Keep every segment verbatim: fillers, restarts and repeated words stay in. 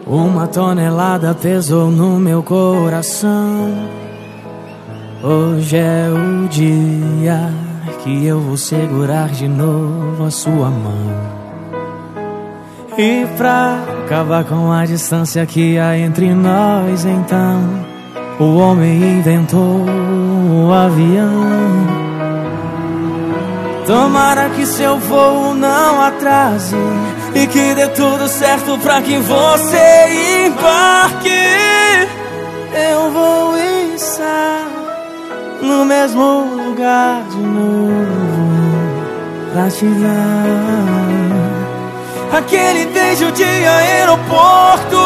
Uma tonelada pesou no meu coração. Hoje é o dia que eu vou segurar de novo a sua mão. E pra acabar com a distância que há entre nós, então o homem inventou o avião. Tomara que seu voo não atrase e que dê tudo certo pra que você embarque. Eu vou estar no mesmo lugar de novo pra te dar aquele beijo de aeroporto.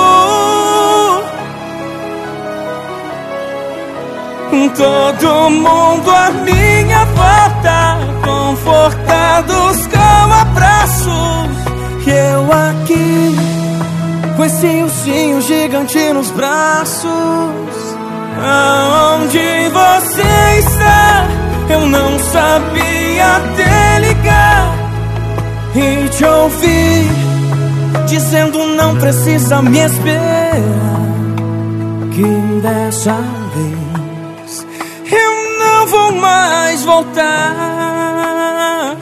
Todo mundo à minha volta, confortados com abraços. E eu aqui, com esse ursinho gigante nos braços. Aonde você está? Eu não sabia até ligar e te ouvir dizendo não precisa me esperar, que dessa vez eu não vou mais voltar.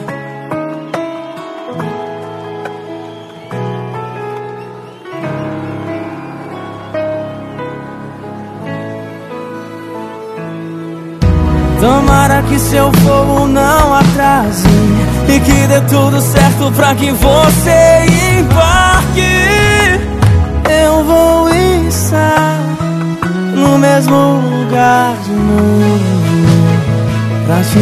Tomara que seu voo não atrase e que dê tudo certo pra que você embarque. Eu vou estar no mesmo lugar de novo pra te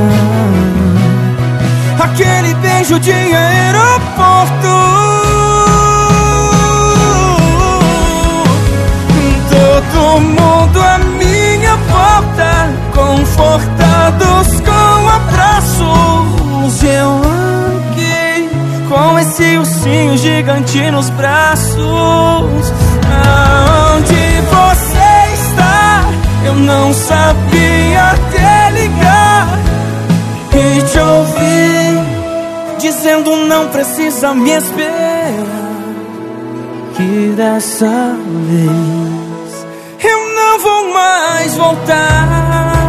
dar aquele beijo de aeroporto. Todo mundo à minha volta, confortados com abraços. Eu aqui, com esse ursinho gigante nos braços. Aonde você está? Eu não sabia até ligar e te ouvir dizendo não precisa me esperar, que dessa vez eu não vou mais voltar.